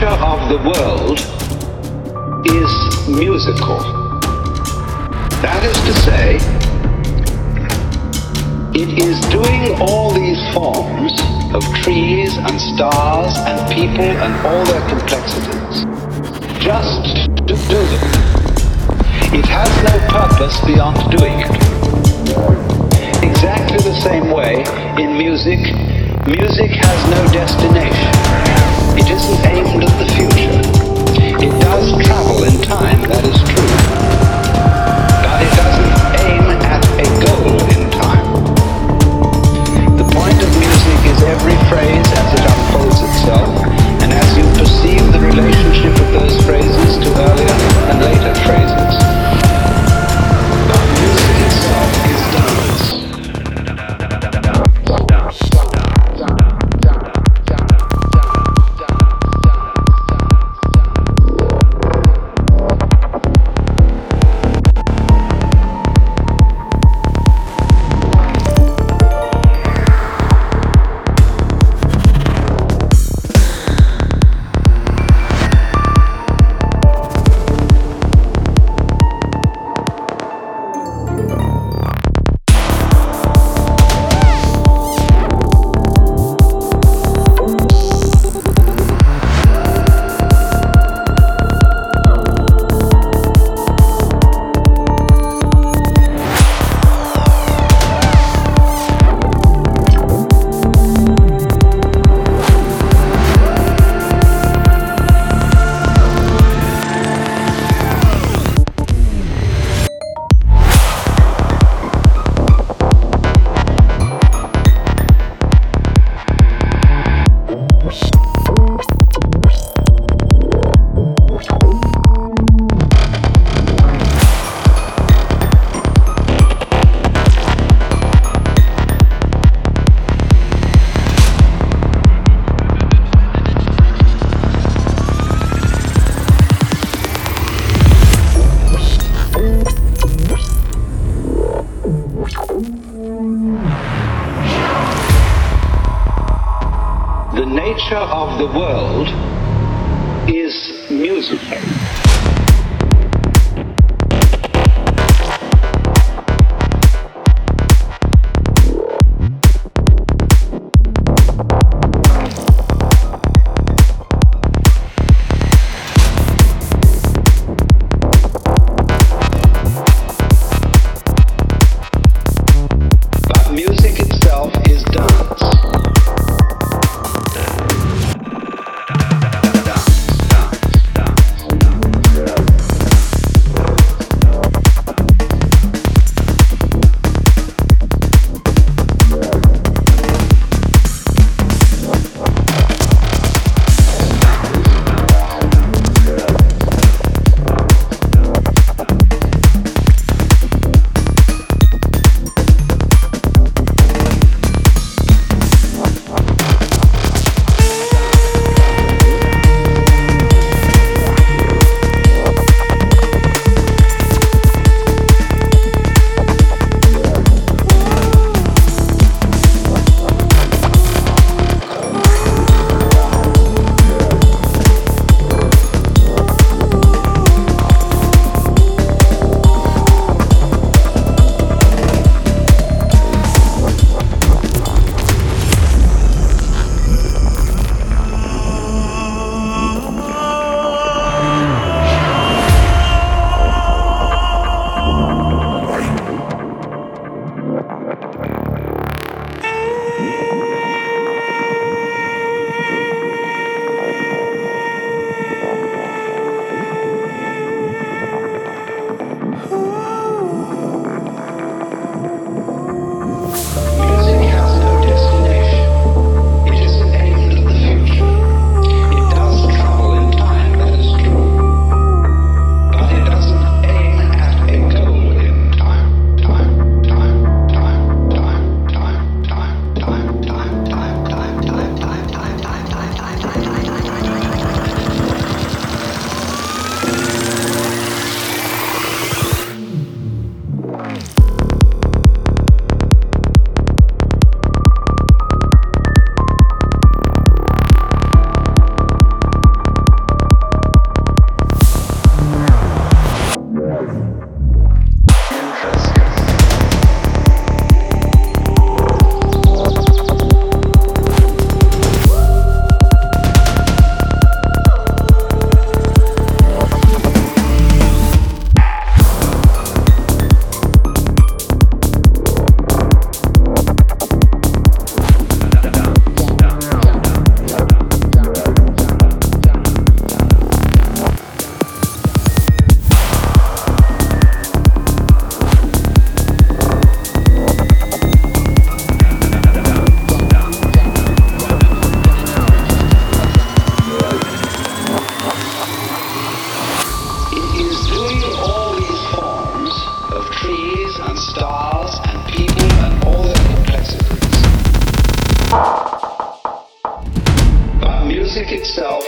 nature of the world is musical. That is to say, it is doing all these forms of trees and stars and people and all their complexities just to do them. It has no purpose beyond doing it. Exactly the same way in music, music has no destination. It isn't aimed at the future. It does travel in time, that is true. But it doesn't aim at a goal in time. The point of music is every phrase as it unfolds itself, and as you perceive the relationship of those phrases to earlier and later phrases. But music itself is dance. The nature of the world is musical. But music itself is dance. itself